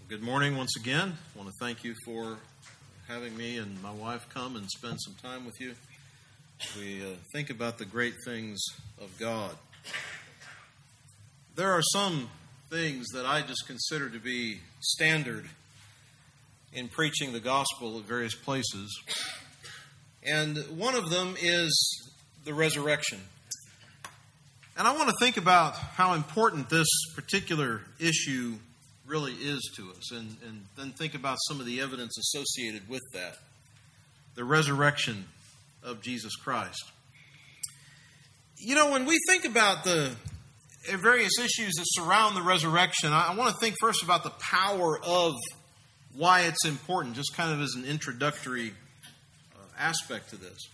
Good morning once again. I want to thank you for having me and my wife come and spend some time with you. We think about the great things of God. There are some things that I just consider to be standard in preaching the gospel at various places. And one of them is the resurrection. And I want to think about how important this particular issue really is to us, and then think about some of the evidence associated with that. The resurrection of Jesus Christ. You know, when we think about the various issues that surround the resurrection, I want to think first about the power of why it's important, just kind of as an introductory aspect to this.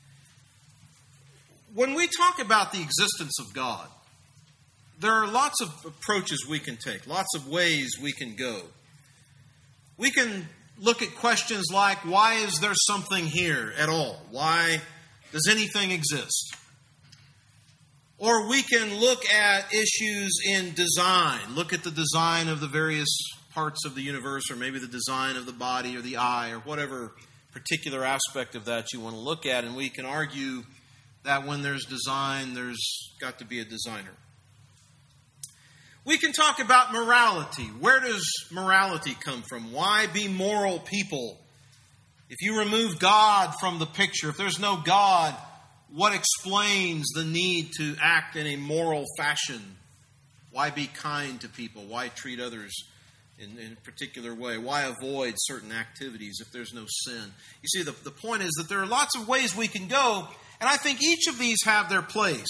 When we talk about the existence of God, there are lots of approaches we can take, lots of ways we can go. We can look at questions like, why is there something here at all? Why does anything exist? Or we can look at issues in design, look at the design of the various parts of the universe, or maybe the design of the body or the eye, or whatever particular aspect of that you want to look at, and we can argue that when there's design, there's got to be a designer. We can talk about morality. Where does morality come from? Why be moral people? If you remove God from the picture, if there's no God, what explains the need to act in a moral fashion? Why be kind to people? Why treat others in a particular way? Why avoid certain activities if there's no sin? You see, the point is that there are lots of ways we can go, and I think each of these have their place.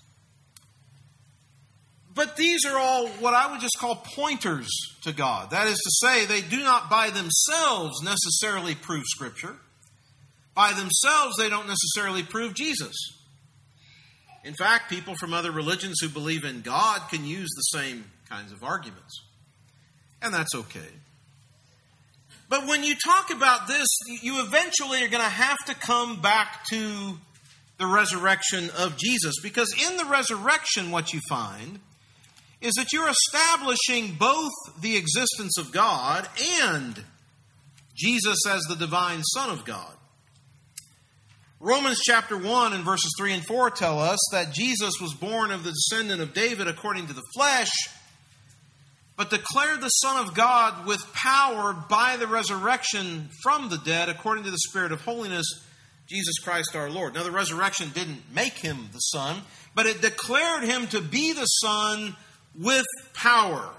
But these are all what I would just call pointers to God. That is to say, they do not by themselves necessarily prove Scripture. By themselves, they don't necessarily prove Jesus. In fact, people from other religions who believe in God can use the same kinds of arguments. And that's okay. But when you talk about this, you eventually are going to have to come back to the resurrection of Jesus. Because in the resurrection, what you find is that you're establishing both the existence of God and Jesus as the divine Son of God. Romans chapter 1 and verses 3 and 4 tell us that Jesus was born of the descendant of David according to the flesh, but declared the Son of God with power by the resurrection from the dead according to the Spirit of holiness, Jesus Christ our Lord. Now, the resurrection didn't make him the Son, but it declared him to be the Son with power.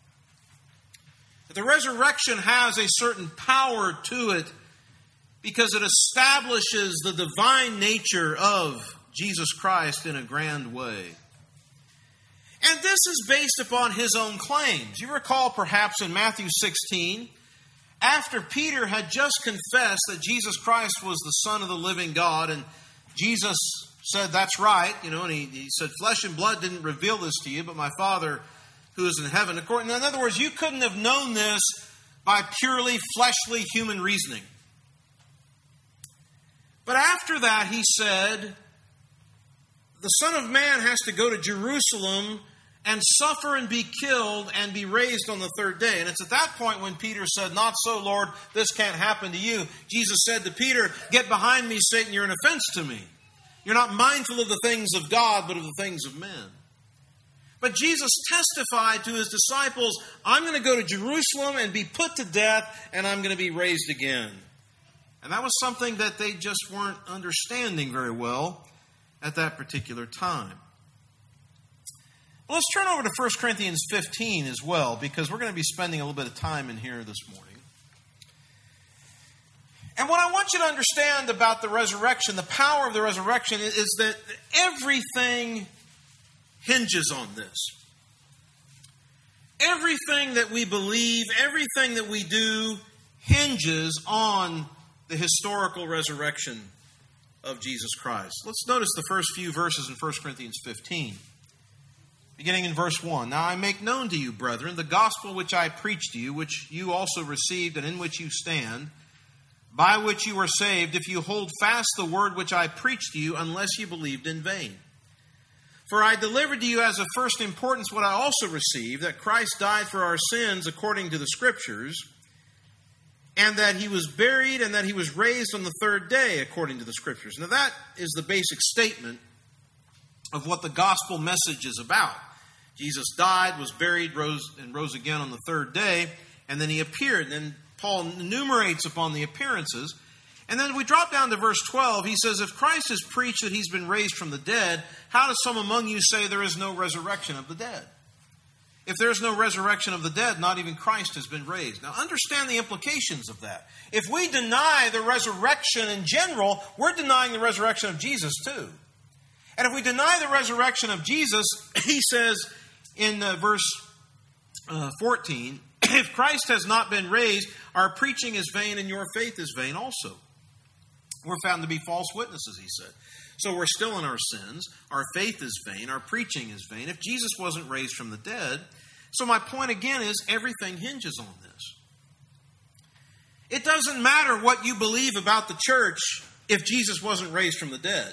The resurrection has a certain power to it because it establishes the divine nature of Jesus Christ in a grand way. And this is based upon his own claims. You recall perhaps in Matthew 16, after Peter had just confessed that Jesus Christ was the Son of the living God, and Jesus said, that's right, and he said, flesh and blood didn't reveal this to you, but my Father who is in heaven. In other words, you couldn't have known this by purely fleshly human reasoning. But after that, he said, the Son of Man has to go to Jerusalem and suffer and be killed and be raised on the third day. And it's at that point when Peter said, not so, Lord, this can't happen to you. Jesus said to Peter, get behind me, Satan, you're an offense to me. You're not mindful of the things of God, but of the things of men. But Jesus testified to his disciples, I'm going to go to Jerusalem and be put to death, and I'm going to be raised again. And that was something that they just weren't understanding very well at that particular time. Well, let's turn over to 1 Corinthians 15 as well, because we're going to be spending a little bit of time in here this morning. And what I want you to understand about the resurrection, the power of the resurrection, is that everything hinges on this. Everything that we believe, everything that we do hinges on the historical resurrection of Jesus Christ. Let's notice the first few verses in 1 Corinthians 15. Beginning in verse 1. Now I make known to you, brethren, the gospel which I preached to you, which you also received and in which you stand, by which you are saved, if you hold fast the word which I preached to you, unless you believed in vain. For I delivered to you as of first importance what I also received, that Christ died for our sins according to the Scriptures, and that he was buried, and that he was raised on the third day according to the Scriptures. Now that is the basic statement of what the gospel message is about. Jesus died, was buried, rose again on the third day, and then he appeared. And then Paul enumerates upon the appearances. And then we drop down to verse 12. He says, if Christ is preached that he's been raised from the dead, how does some among you say there is no resurrection of the dead? If there's no resurrection of the dead, not even Christ has been raised. Now understand the implications of that. If we deny the resurrection in general, we're denying the resurrection of Jesus too. And if we deny the resurrection of Jesus, he says in verse 14, if Christ has not been raised, our preaching is vain and your faith is vain also. We're found to be false witnesses, he said. So we're still in our sins. Our faith is vain. Our preaching is vain. If Jesus wasn't raised from the dead. So my point again is everything hinges on this. It doesn't matter what you believe about the church if Jesus wasn't raised from the dead.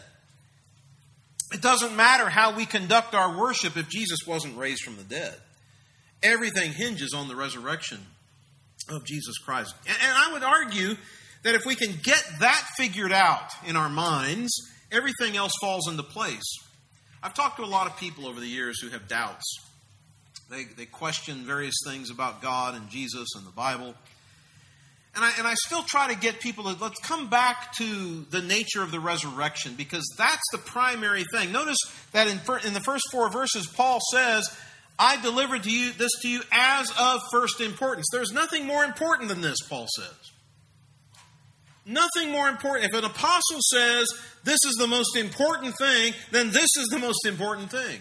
It doesn't matter how we conduct our worship if Jesus wasn't raised from the dead. Everything hinges on the resurrection of Jesus Christ. And I would argue that if we can get that figured out in our minds, everything else falls into place. I've talked to a lot of people over the years who have doubts. They question various things about God and Jesus and the Bible. And I still try to get people to, let's come back to the nature of the resurrection, because that's the primary thing. Notice that in the first 4 verses, Paul says, I delivered this to you as of first importance. There's nothing more important than this, Paul says. Nothing more important. If an apostle says this is the most important thing, then this is the most important thing.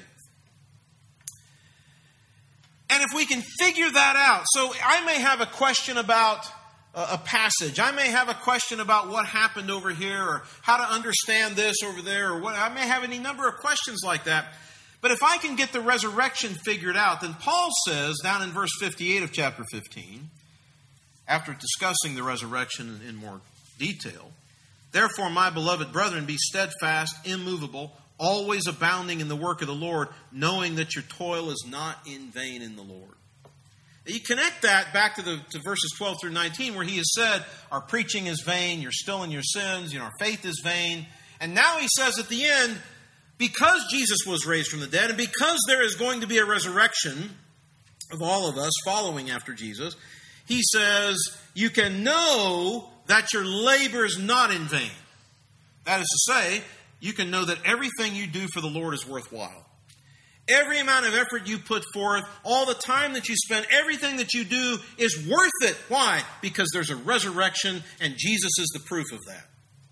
And if we can figure that out, so I may have a question about a passage. I may have a question about what happened over here, or how to understand this over there, or what. I may have any number of questions like that. But if I can get the resurrection figured out, then Paul says down in verse 58 of chapter 15, after discussing the resurrection in more detail, therefore, my beloved brethren, be steadfast, immovable, always abounding in the work of the Lord, knowing that your toil is not in vain in the Lord. You connect that back to verses 12 through 19, where he has said, our preaching is vain, you're still in your sins, our faith is vain. And now he says at the end, because Jesus was raised from the dead, and because there is going to be a resurrection of all of us following after Jesus, he says, you can know that your labor is not in vain. That is to say, you can know that everything you do for the Lord is worthwhile. Every amount of effort you put forth, all the time that you spend, everything that you do is worth it. Why? Because there's a resurrection, and Jesus is the proof of that.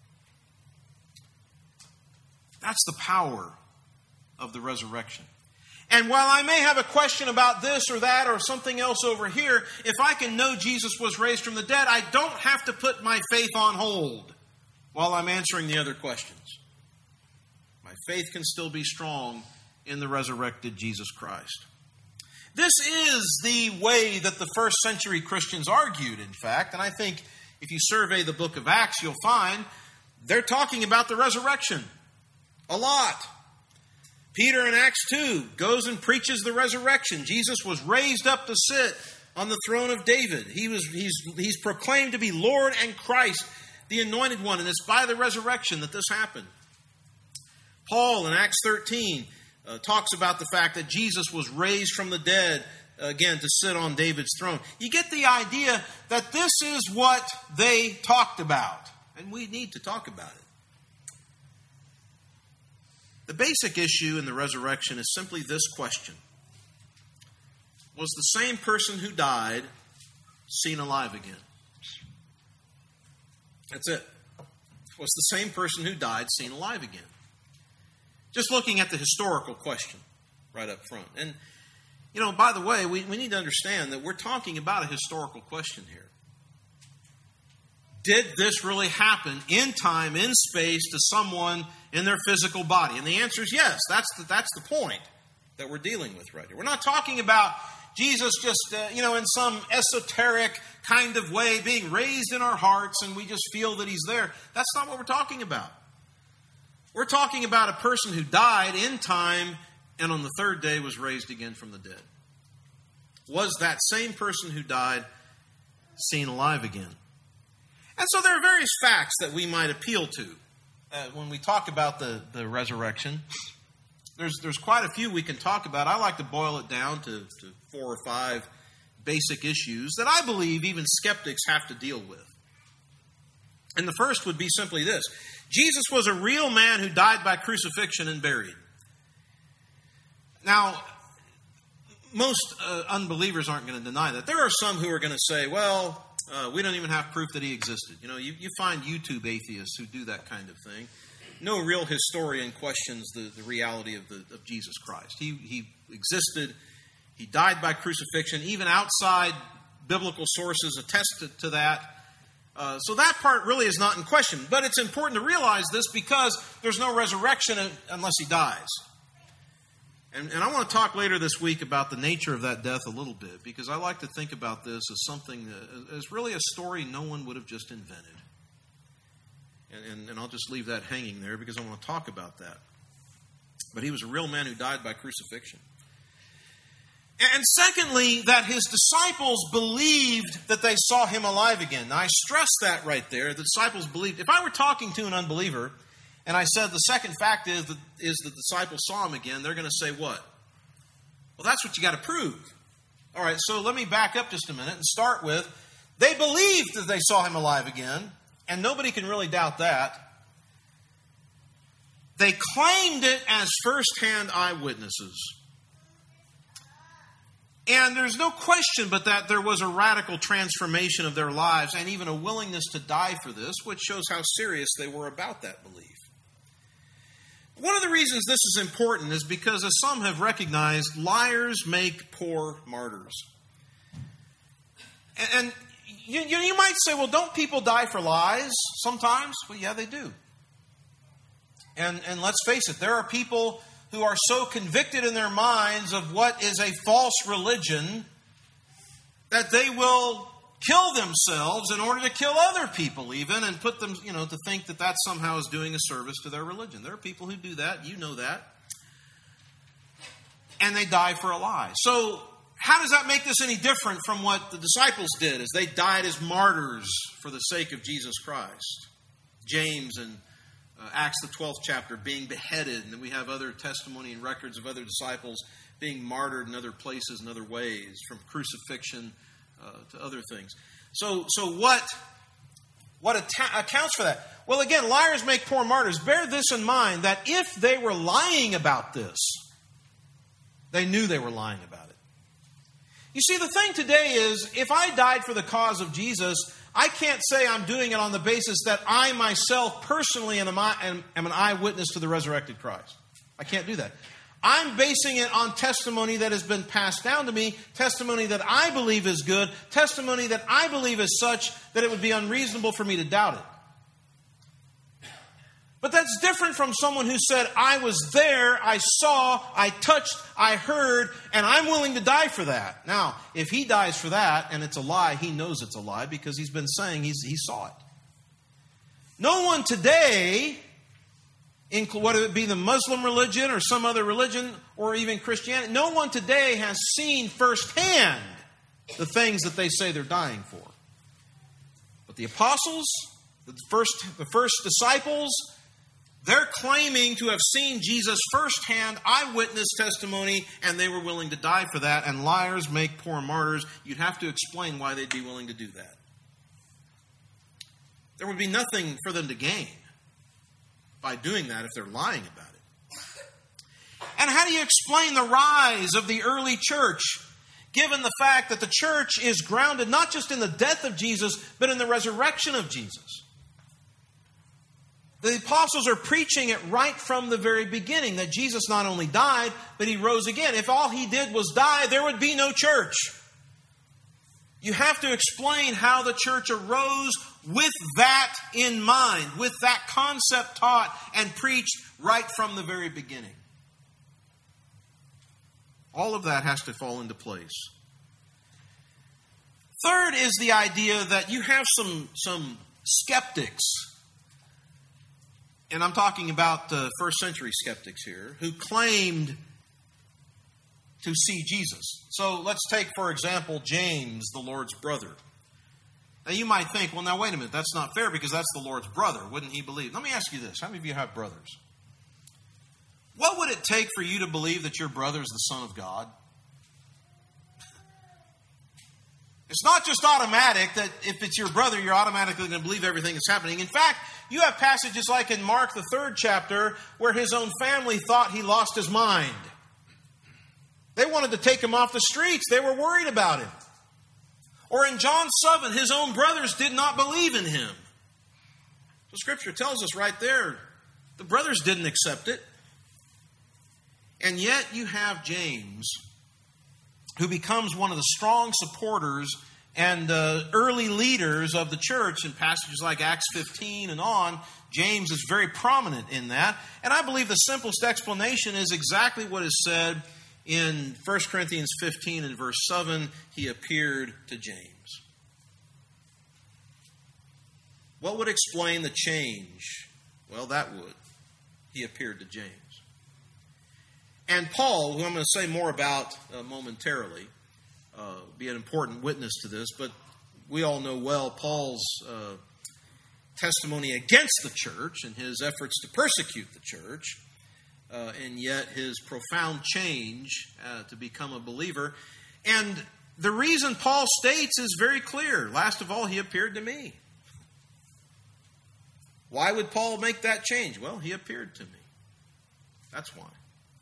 That's the power of the resurrection. And while I may have a question about this or that or something else over here, if I can know Jesus was raised from the dead, I don't have to put my faith on hold while I'm answering the other questions. My faith can still be strong in the resurrected Jesus Christ. This is the way that the first century Christians argued, in fact. And I think if you survey the book of Acts, you'll find they're talking about the resurrection a lot. Peter in Acts 2 goes and preaches the resurrection. Jesus was raised up to sit on the throne of David. He's proclaimed to be Lord and Christ, the anointed one. And it's by the resurrection that this happened. Paul in Acts 13 talks about the fact that Jesus was raised from the dead, again, to sit on David's throne. You get the idea that this is what they talked about. And we need to talk about it. The basic issue in the resurrection is simply this question. Was the same person who died seen alive again? That's it. Was the same person who died seen alive again? Just looking at the historical question right up front. And, by the way, we need to understand that we're talking about a historical question here. Did this really happen in time, in space, to someone in their physical body? And the answer is yes. That's the point that we're dealing with right here. We're not talking about Jesus just, in some esoteric kind of way being raised in our hearts and we just feel that he's there. That's not what we're talking about. We're talking about a person who died in time and on the third day was raised again from the dead. Was that same person who died seen alive again? And so there are various facts that we might appeal to when we talk about the resurrection. There's quite a few we can talk about. I like to boil it down to 4 or 5 basic issues that I believe even skeptics have to deal with. And the first would be simply this: Jesus was a real man who died by crucifixion and buried. Now, most unbelievers aren't going to deny that. There are some who are going to say, well, we don't even have proof that he existed. You know, you find YouTube atheists who do that kind of thing. No real historian questions the reality of Jesus Christ. He existed. He died by crucifixion. Even outside biblical sources attest to that. So that part really is not in question. But it's important to realize this because there's no resurrection unless he dies. And I want to talk later this week about the nature of that death a little bit, because I like to think about this as something as really a story no one would have just invented. And I'll just leave that hanging there because I want to talk about that. But he was a real man who died by crucifixion. And secondly, that his disciples believed that they saw him alive again. Now, I stress that right there. The disciples believed. If I were talking to an unbeliever and I said the second fact is the disciples saw him again, they're going to say what? Well, that's what you got to prove. All right, so let me back up just a minute and start with, they believed that they saw him alive again, and nobody can really doubt that. They claimed it as first-hand eyewitnesses. And there's no question but that there was a radical transformation of their lives and even a willingness to die for this, which shows how serious they were about that belief. One of the reasons this is important is because, as some have recognized, liars make poor martyrs. And you might say, well, don't people die for lies sometimes? Well, yeah, they do. And let's face it, there are people who are so convicted in their minds of what is a false religion that they will kill themselves in order to kill other people even, and put them, to think that somehow is doing a service to their religion. There are people who do that. You know that. And they die for a lie. So how does that make this any different from what the disciples did as they died as martyrs for the sake of Jesus Christ? James in Acts the 12th chapter being beheaded, and then we have other testimony and records of other disciples being martyred in other places and other ways, from crucifixion to other things. So what accounts for that? Well, again, liars make poor martyrs. Bear this in mind, that if they were lying about this, they knew they were lying about it. You see, the thing today is, if I died for the cause of Jesus, I can't say I'm doing it on the basis that I myself personally am an eyewitness to the resurrected Christ. I can't do that. I'm basing it on testimony that has been passed down to me, testimony that I believe is good, testimony that I believe is such that it would be unreasonable for me to doubt it. But that's different from someone who said, I was there, I saw, I touched, I heard, and I'm willing to die for that. Now, if he dies for that and it's a lie, he knows it's a lie because he's been saying he saw it. No one today, whether it be the Muslim religion or some other religion or even Christianity, no one today has seen firsthand the things that they say they're dying for. But the apostles, the first disciples, they're claiming to have seen Jesus firsthand, eyewitness testimony, and they were willing to die for that. And liars make poor martyrs. You'd have to explain why they'd be willing to do that. There would be nothing for them to gain by doing that if they're lying about it. And how do you explain the rise of the early church, given the fact that the church is grounded not just in the death of Jesus, but in the resurrection of Jesus? The apostles are preaching it right from the very beginning, that Jesus not only died, but he rose again. If all he did was die, there would be no church. You have to explain how the church arose with that in mind, with that concept taught and preached right from the very beginning. All of that has to fall into place. Third is the idea that you have some skeptics, and I'm talking about first century skeptics here, who claimed to see Jesus. So let's take, for example, James, the Lord's brother. Now you might think, well, now wait a minute, that's not fair because that's the Lord's brother. Wouldn't he believe? Let me ask you this. How many of you have brothers? What would it take for you to believe that your brother is the Son of God? It's not just automatic that if it's your brother, you're automatically going to believe everything that's happening. In fact, you have passages like in Mark, the 3rd chapter, where his own family thought he lost his mind. They wanted to take him off the streets. They were worried about him. Or in John 7, his own brothers did not believe in him. So Scripture tells us right there, the brothers didn't accept it. And yet you have James, who becomes one of the strong supporters and early leaders of the church in passages like Acts 15 and on. James is very prominent in that. And I believe the simplest explanation is exactly what is said in 1 Corinthians 15 and verse 7. He appeared to James. What would explain the change? Well, that would. He appeared to James. And Paul, who I'm going to say more about momentarily, be an important witness to this, but we all know well Paul's testimony against the church and his efforts to persecute the church, and yet his profound change to become a believer. And the reason Paul states is very clear. Last of all, he appeared to me. Why would Paul make that change? Well, he appeared to me. That's why.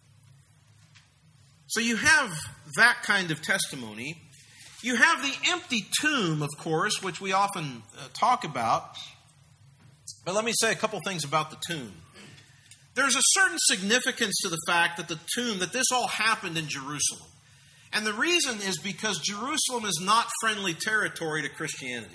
So you have that kind of testimony. You have the empty tomb, of course, which we often talk about. But let me say a couple things about the tomb. There's a certain significance to the fact that the tomb, that this all happened in Jerusalem. And the reason is because Jerusalem is not friendly territory to Christianity.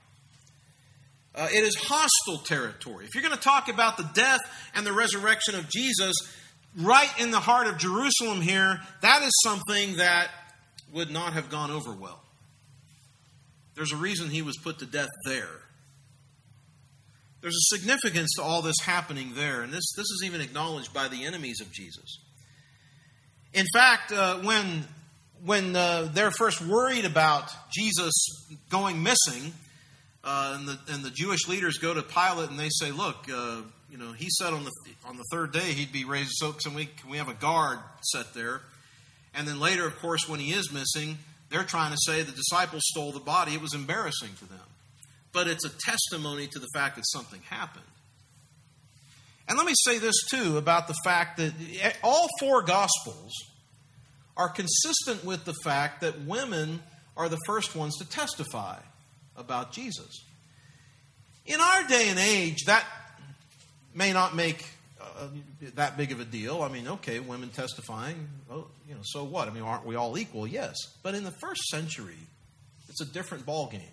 It is hostile territory. If you're going to talk about the death and the resurrection of Jesus, right in the heart of Jerusalem here, that is something that would not have gone over well. There's a reason he was put to death there. There's a significance to all this happening there, and this is even acknowledged by the enemies of Jesus. In fact, when they're first worried about Jesus going missing, and the Jewish leaders go to Pilate and they say, "Look, he said on the 3rd day he'd be raised, so can we have a guard set there?" And then later, of course, when he is missing, they're trying to say the disciples stole the body. It was embarrassing to them. But it's a testimony to the fact that something happened. And let me say this, too, about the fact that all 4 Gospels are consistent with the fact that women are the first ones to testify about Jesus. In our day and age, that may not make that big of a deal. I mean, okay, women testifying, so what? I mean, aren't we all equal? Yes. But in the first century, it's a different ballgame.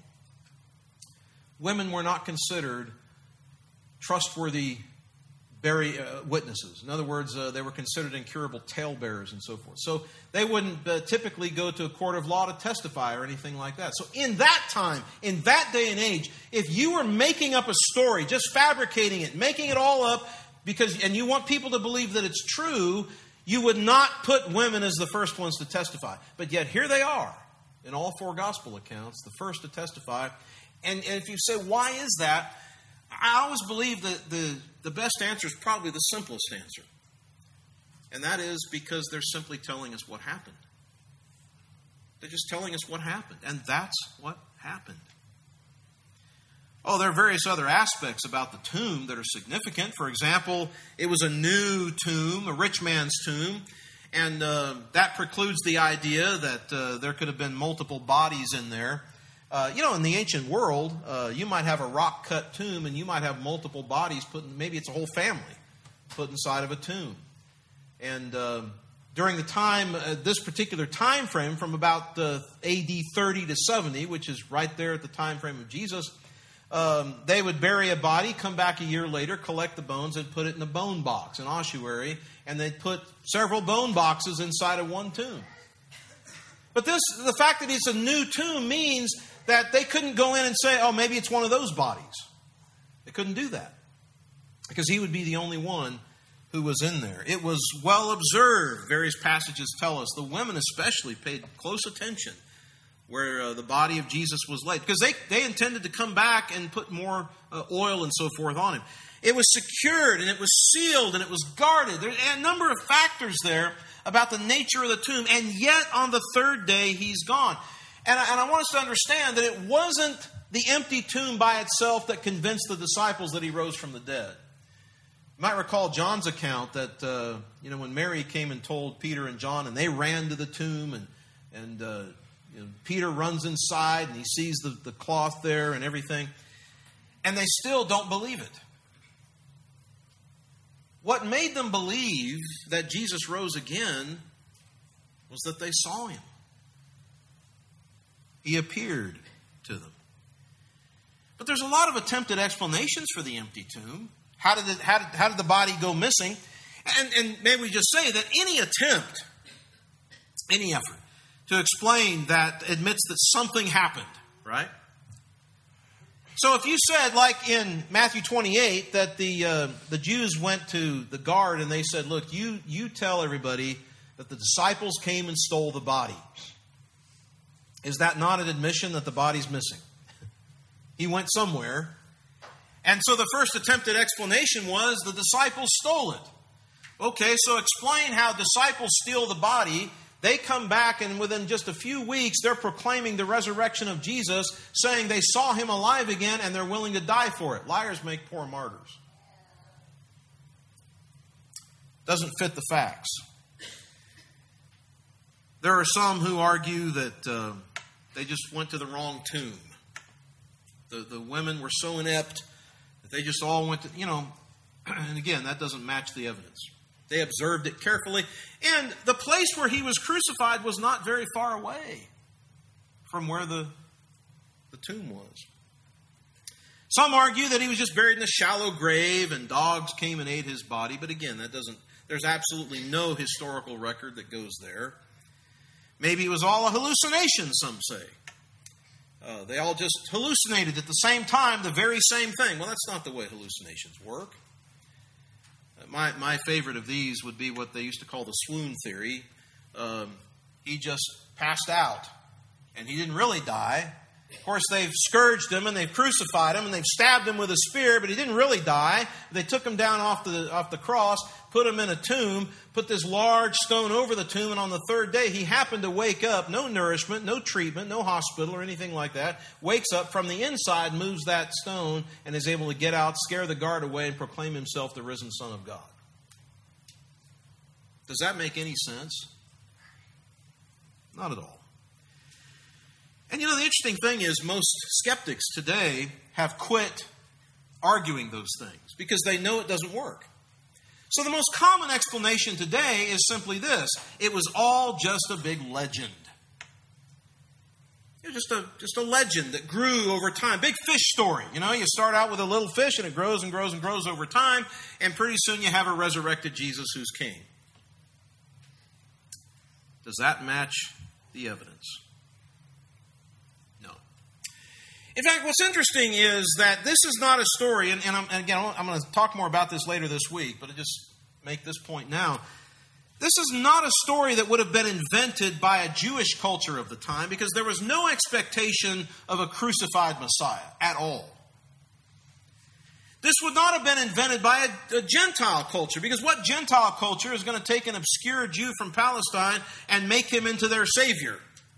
Women were not considered trustworthy witnesses. In other words, they were considered incurable talebearers and so forth. So they wouldn't typically go to a court of law to testify or anything like that. So in that time, in that day and age, if you were making up a story, just fabricating it, making it all up, and you want people to believe that it's true, you would not put women as the first ones to testify. But yet here they are, in all 4 gospel accounts, the first to testify. And if you say, why is that? I always believe that the best answer is probably the simplest answer. And that is because they're simply telling us what happened. They're just telling us what happened. And that's what happened. Oh, there are various other aspects about the tomb that are significant. For example, it was a new tomb, a rich man's tomb. And that precludes the idea that there could have been multiple bodies in there. In the ancient world, you might have a rock-cut tomb and you might have multiple bodies maybe it's a whole family put inside of a tomb. And during the time, this particular time frame from about AD 30 to 70, which is right there at the time frame of Jesus, they would bury a body, come back a year later, collect the bones and put it in a bone box, an ossuary, and they'd put several bone boxes inside of one tomb. But the fact that it's a new tomb means that they couldn't go in and say, oh, maybe it's one of those bodies. They couldn't do that. Because he would be the only one who was in there. It was well observed. Various passages tell us. The women especially paid close attention where the body of Jesus was laid, because they intended to come back and put more oil and so forth on him. It was secured, and it was sealed, and it was guarded. There are a number of factors there about the nature of the tomb, and yet on the third day he's gone. And I want us to understand that it wasn't the empty tomb by itself that convinced the disciples that he rose from the dead. You might recall John's account that when Mary came and told Peter and John, and they ran to the tomb, and Peter runs inside, and he sees the cloth there and everything, and they still don't believe it. What made them believe that Jesus rose again was that they saw him. He appeared to them. But there's a lot of attempted explanations for the empty tomb. How did the body go missing? And may we just say that any attempt, any effort to explain that admits that something happened, right? So if you said, like in Matthew 28, that the Jews went to the guard and they said, look, you tell everybody that the disciples came and stole the body. Is that not an admission that the body's missing? He went somewhere. And so the first attempted explanation was the disciples stole it. Okay, so explain how disciples steal the body. They come back, and within just a few weeks, they're proclaiming the resurrection of Jesus, saying they saw him alive again, and they're willing to die for it. Liars make poor martyrs. Doesn't fit the facts. There are some who argue that they just went to the wrong tomb. The women were so inept that they just all went to, and again, that doesn't match the evidence. They observed it carefully. And the place where he was crucified was not very far away from where the tomb was. Some argue that he was just buried in a shallow grave and dogs came and ate his body. But again, there's absolutely no historical record that goes there. Maybe it was all a hallucination, some say. They all just hallucinated at the same time the very same thing. Well, that's not the way hallucinations work. My favorite of these would be what they used to call the swoon theory. He just passed out, and he didn't really die. Of course, they've scourged him, and they've crucified him, and they've stabbed him with a spear, but he didn't really die. They took him down off the cross, put him in a tomb, put this large stone over the tomb, and on the third day, he happened to wake up. No nourishment, no treatment, no hospital or anything like that. Wakes up from the inside, moves that stone, and is able to get out, scare the guard away, and proclaim himself the risen Son of God. Does that make any sense? Not at all. And the interesting thing is most skeptics today have quit arguing those things because they know it doesn't work. So the most common explanation today is simply this: it was all just a big legend. It was just a legend that grew over time. Big fish story. You start out with a little fish and it grows and grows and grows over time, and pretty soon you have a resurrected Jesus who's king. Does that match the evidence? No. In fact, what's interesting is that this is not a story, and I'm going to talk more about this later this week, but I just make this point now. This is not a story that would have been invented by a Jewish culture of the time, because there was no expectation of a crucified Messiah at all. This would not have been invented by a Gentile culture, because what Gentile culture is going to take an obscure Jew from Palestine and make him into their savior?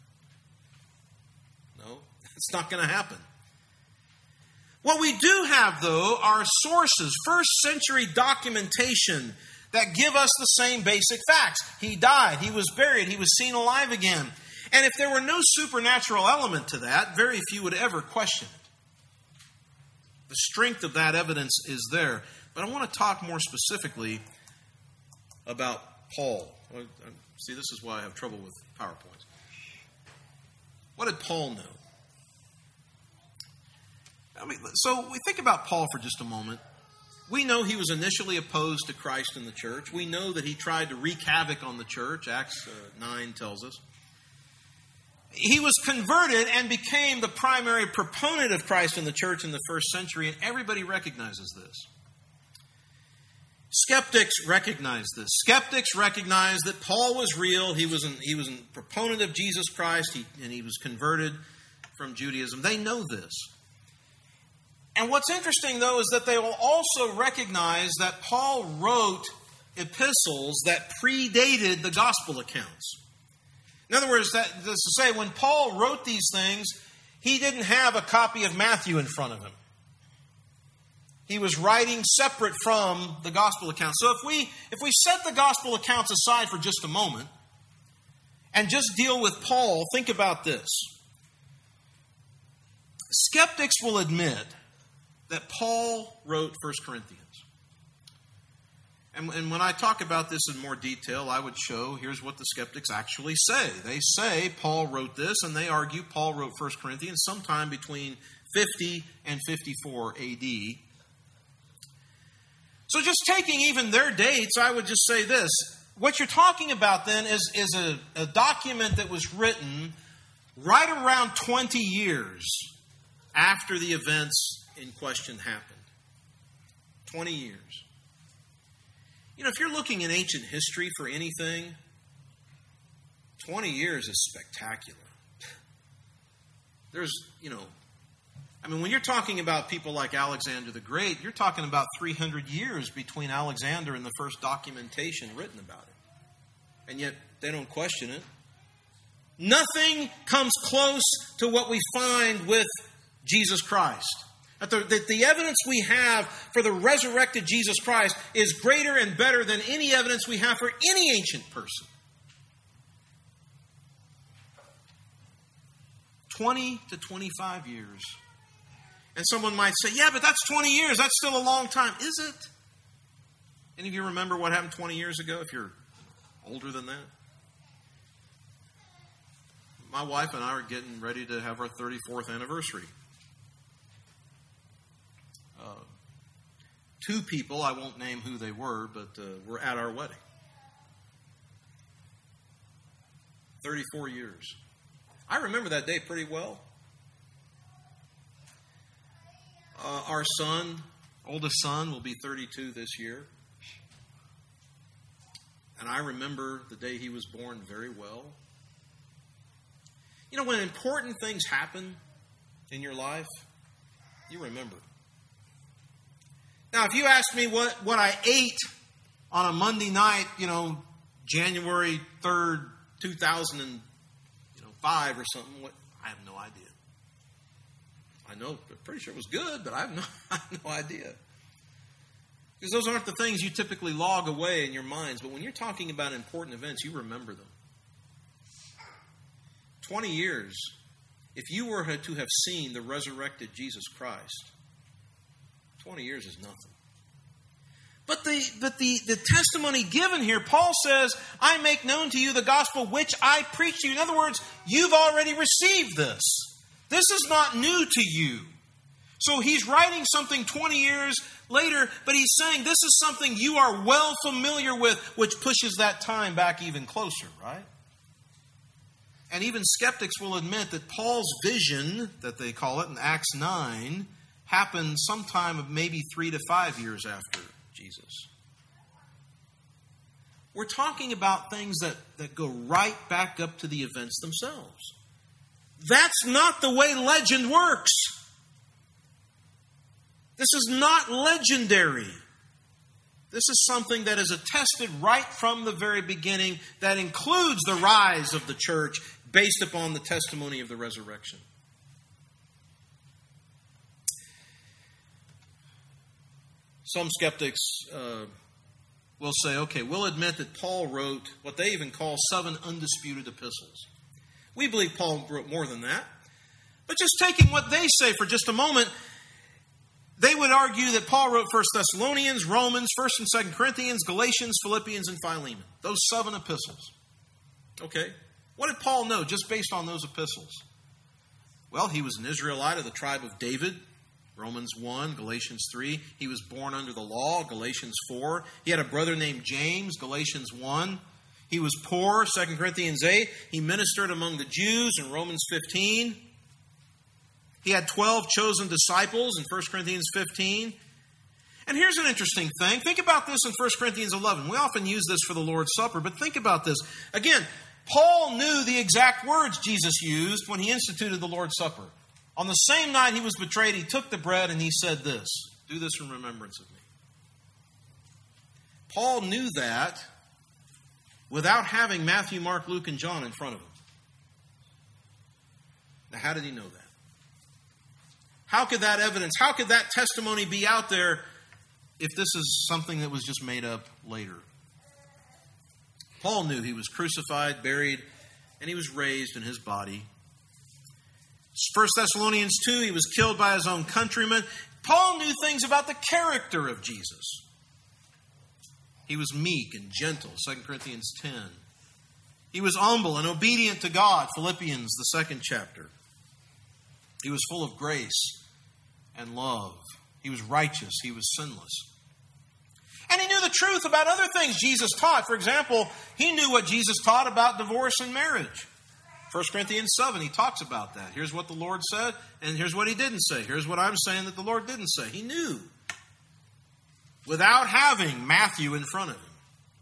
No, it's not going to happen. What we do have, though, are sources, first century documentation that give us the same basic facts. He died, he was buried, he was seen alive again. And if there were no supernatural element to that, very few would ever question it. The strength of that evidence is there. But I want to talk more specifically about Paul. See, this is why I have trouble with PowerPoints. What did Paul know? So we think about Paul for just a moment. We know he was initially opposed to Christ in the church. We know that he tried to wreak havoc on the church. Acts 9 tells us. He was converted and became the primary proponent of Christ in the church in the first century, and everybody recognizes this. Skeptics recognize this. Skeptics recognize that Paul was real. He was a proponent of Jesus Christ, and he was converted from Judaism. They know this. And what's interesting, though, is that they will also recognize that Paul wrote epistles that predated the gospel accounts. In other words, that is to say, when Paul wrote these things, he didn't have a copy of Matthew in front of him. He was writing separate from the gospel accounts. So if we set the gospel accounts aside for just a moment and just deal with Paul, think about this. Skeptics will admit that Paul wrote 1 Corinthians. And when I talk about this in more detail, I would show, here's what the skeptics actually say. They say Paul wrote this, and they argue Paul wrote 1 Corinthians sometime between 50 and 54 AD. So just taking even their dates, I would just say this. What you're talking about then is a document that was written right around 20 years after the events in question happened. 20 years. You know, if you're looking in ancient history for anything, 20 years is spectacular. There's, when you're talking about people like Alexander the Great, you're talking about 300 years between Alexander and the first documentation written about it. And yet, they don't question it. Nothing comes close to what we find with Jesus Christ. That the evidence we have for the resurrected Jesus Christ is greater and better than any evidence we have for any ancient person. 20 to 25 years. And someone might say, yeah, but that's 20 years. That's still a long time. Is it? Any of you remember what happened 20 years ago, if you're older than that? My wife and I are getting ready to have our 34th anniversary. Two people, I won't name who they were, but were at our wedding. 34 years. I remember that day pretty well. Our oldest son, will be 32 this year. And I remember the day he was born very well. You know, when important things happen in your life, you remember. Now, if you ask me what I ate on a Monday night, January 3rd, 2005 or something, I have no idea. I know, I'm pretty sure it was good, but I have no idea. Because those aren't the things you typically log away in your minds. But when you're talking about important events, you remember them. 20 years, if you were to have seen the resurrected Jesus Christ, 20 years is nothing. But the testimony given here, Paul says, I make known to you the gospel which I preach to you. In other words, you've already received this. This is not new to you. So he's writing something 20 years later, but he's saying this is something you are well familiar with, which pushes that time back even closer, right? And even skeptics will admit that Paul's vision, that they call it in Acts 9, happened sometime of maybe 3 to 5 years after Jesus. We're talking about things that go right back up to the events themselves. That's not the way legend works. This is not legendary. This is something that is attested right from the very beginning that includes the rise of the church based upon the testimony of the resurrection. Some skeptics will say, okay, we'll admit that Paul wrote what they even call 7 undisputed epistles. We believe Paul wrote more than that. But just taking what they say for just a moment, they would argue that Paul wrote 1 Thessalonians, Romans, 1 and 2 Corinthians, Galatians, Philippians, and Philemon. Those 7 epistles. Okay, what did Paul know just based on those epistles? Well, he was an Israelite of the tribe of David, Romans 1, Galatians 3. He was born under the law, Galatians 4. He had a brother named James, Galatians 1. He was poor, 2 Corinthians 8. He ministered among the Jews in Romans 15. He had 12 chosen disciples in 1 Corinthians 15. And here's an interesting thing. Think about this in 1 Corinthians 11. We often use this for the Lord's Supper, but think about this. Again, Paul knew the exact words Jesus used when he instituted the Lord's Supper. On the same night he was betrayed, he took the bread and he said this, "Do this in remembrance of me." Paul knew that without having Matthew, Mark, Luke, and John in front of him. Now, how did he know that? How could that evidence, how could that testimony be out there if this is something that was just made up later? Paul knew he was crucified, buried, and he was raised in his body. 1 Thessalonians 2, he was killed by his own countrymen. Paul knew things about the character of Jesus. He was meek and gentle, 2 Corinthians 10. He was humble and obedient to God, Philippians, the 2nd chapter. He was full of grace and love. He was righteous. He was sinless. And he knew the truth about other things Jesus taught. For example, he knew what Jesus taught about divorce and marriage. 1 Corinthians 7, he talks about that. Here's what the Lord said, and here's what he didn't say. Here's what I'm saying that the Lord didn't say. He knew without having Matthew in front of him.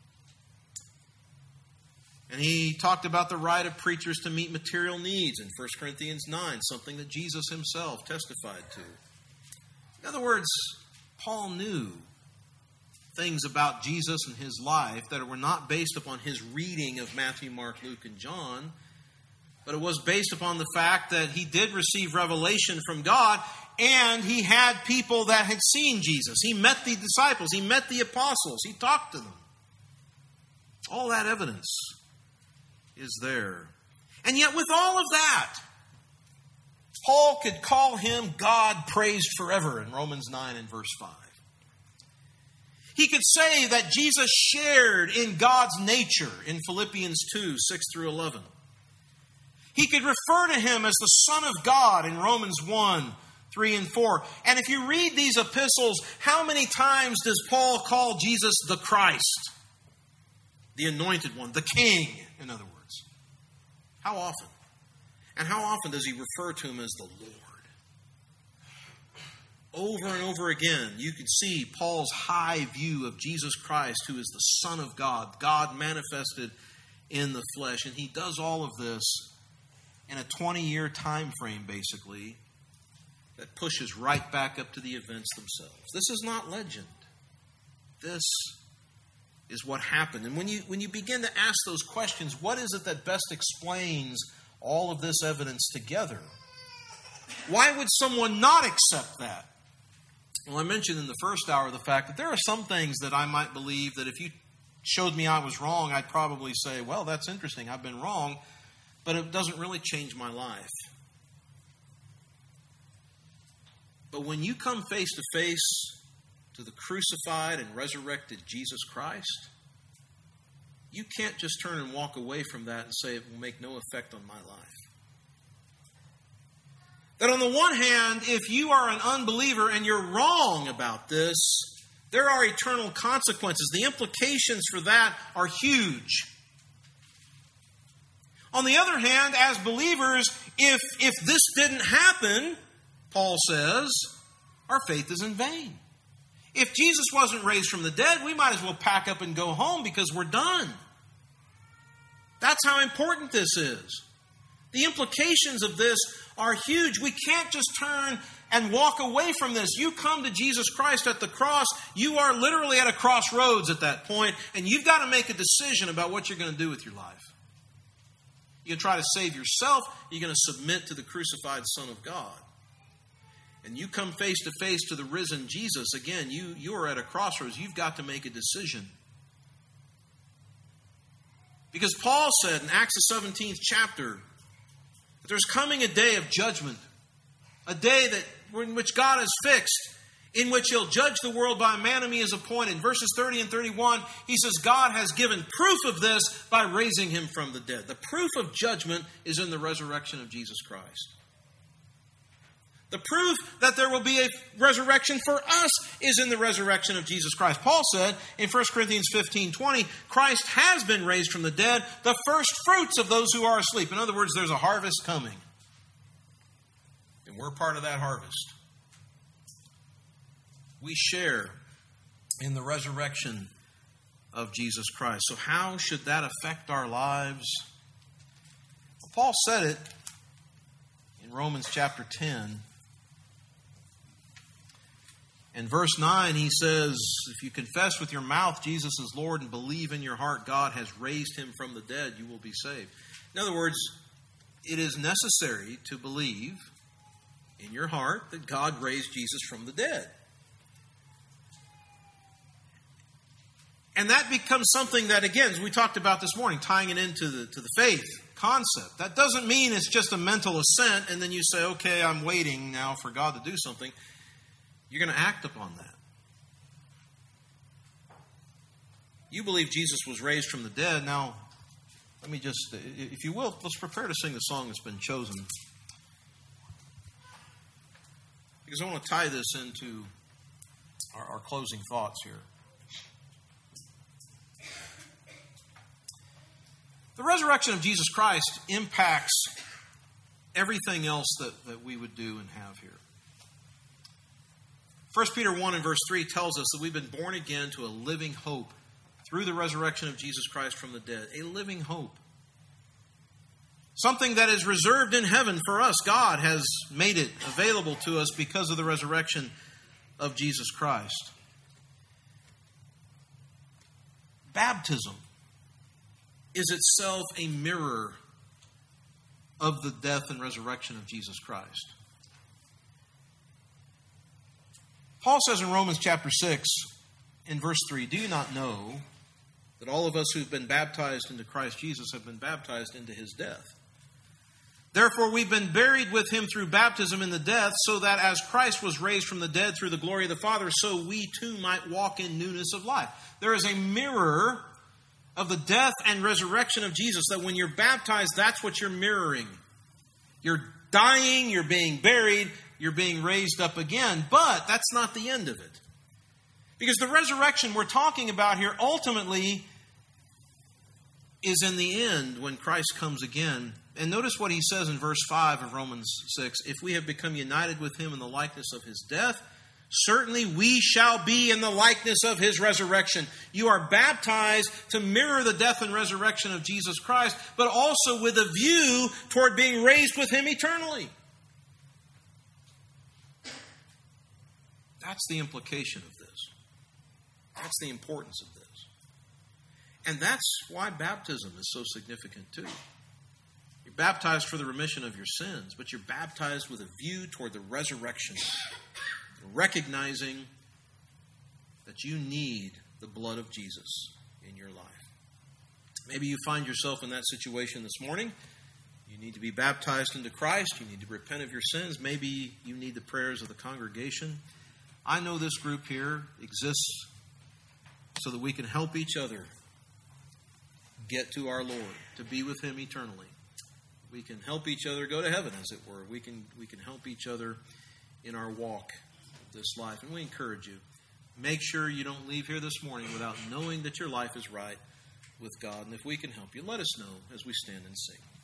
And he talked about the right of preachers to meet material needs in 1 Corinthians 9, something that Jesus himself testified to. In other words, Paul knew things about Jesus and his life that were not based upon his reading of Matthew, Mark, Luke, and John, but it was based upon the fact that he did receive revelation from God, and he had people that had seen Jesus. He met the disciples. He met the apostles. He talked to them. All that evidence is there. And yet with all of that, Paul could call him God praised forever in Romans 9 and verse 5. He could say that Jesus shared in God's nature in Philippians 2, 6 through 11. He could refer to him as the Son of God in Romans 1, 3 and 4. And if you read these epistles, how many times does Paul call Jesus the Christ? The anointed one, the King, in other words. How often? And how often does he refer to him as the Lord? Over and over again, you can see Paul's high view of Jesus Christ, who is the Son of God, God manifested in the flesh. And he does all of this in a 20-year time frame, basically, that pushes right back up to the events themselves. This is not legend. This is what happened. And when you begin to ask those questions, what is it that best explains all of this evidence together? Why would someone not accept that? Well, I mentioned in the first hour the fact that there are some things that I might believe that if you showed me I was wrong, I'd probably say, well, that's interesting, I've been wrong, but it doesn't really change my life. But when you come face to face to the crucified and resurrected Jesus Christ, you can't just turn and walk away from that and say it will make no effect on my life. That on the one hand, if you are an unbeliever and you're wrong about this, there are eternal consequences. The implications for that are huge. On the other hand, as believers, if this didn't happen, Paul says, our faith is in vain. If Jesus wasn't raised from the dead, we might as well pack up and go home because we're done. That's how important this is. The implications of this are huge. We can't just turn and walk away from this. You come to Jesus Christ at the cross, you are literally at a crossroads at that point, and you've got to make a decision about what you're going to do with your life. You're going to try to save yourself, you're going to submit to the crucified Son of God. And you come face to face to the risen Jesus, again, you are at a crossroads. You've got to make a decision. Because Paul said in Acts the 17th chapter that there's coming a day of judgment, a day in which God has fixed, in which he'll judge the world by a man whom he has appointed. In verses 30 and 31, he says God has given proof of this by raising him from the dead. The proof of judgment is in the resurrection of Jesus Christ. The proof that there will be a resurrection for us is in the resurrection of Jesus Christ. Paul said in 1 Corinthians 15:20, Christ has been raised from the dead, the first fruits of those who are asleep. In other words, there's a harvest coming. And we're part of that harvest. We share in the resurrection of Jesus Christ. So how should that affect our lives? Well, Paul said it in Romans chapter 10. In verse 9, he says, if you confess with your mouth Jesus is Lord and believe in your heart God has raised him from the dead, you will be saved. In other words, it is necessary to believe in your heart that God raised Jesus from the dead. And that becomes something that, again, as we talked about this morning, tying it into the faith concept. That doesn't mean it's just a mental assent and then you say, okay, I'm waiting now for God to do something. You're going to act upon that. You believe Jesus was raised from the dead. Now, let me just, if you will, let's prepare to sing the song that's been chosen. Because I want to tie this into our closing thoughts here. The resurrection of Jesus Christ impacts everything else that we would do and have here. 1 Peter 1 and verse 3 tells us that we've been born again to a living hope through the resurrection of Jesus Christ from the dead. A living hope. Something that is reserved in heaven for us. God has made it available to us because of the resurrection of Jesus Christ. Baptism is itself a mirror of the death and resurrection of Jesus Christ. Paul says in Romans chapter 6, in verse 3, do you not know that all of us who've been baptized into Christ Jesus have been baptized into his death? Therefore, we've been buried with him through baptism in the death, so that as Christ was raised from the dead through the glory of the Father, so we too might walk in newness of life. There is a mirror of the death and resurrection of Jesus, that when you're baptized, that's what you're mirroring. You're dying, you're being buried, you're being raised up again, but that's not the end of it. Because the resurrection we're talking about here ultimately is in the end when Christ comes again. And notice what he says in verse 5 of Romans 6. If we have become united with him in the likeness of his death, certainly we shall be in the likeness of his resurrection. You are baptized to mirror the death and resurrection of Jesus Christ, but also with a view toward being raised with him eternally. That's the implication of this. That's the importance of this. And that's why baptism is so significant too. You're baptized for the remission of your sins, but you're baptized with a view toward the resurrection. Recognizing that you need the blood of Jesus in your life. Maybe you find yourself in that situation this morning. You need to be baptized into Christ. You need to repent of your sins. Maybe you need the prayers of the congregation. I know this group here exists so that we can help each other get to our Lord, to be with him eternally. We can help each other go to heaven, as it were. We can help each other in our walk this life. And we encourage you, make sure you don't leave here this morning without knowing that your life is right with God. And if we can help you, let us know as we stand and sing.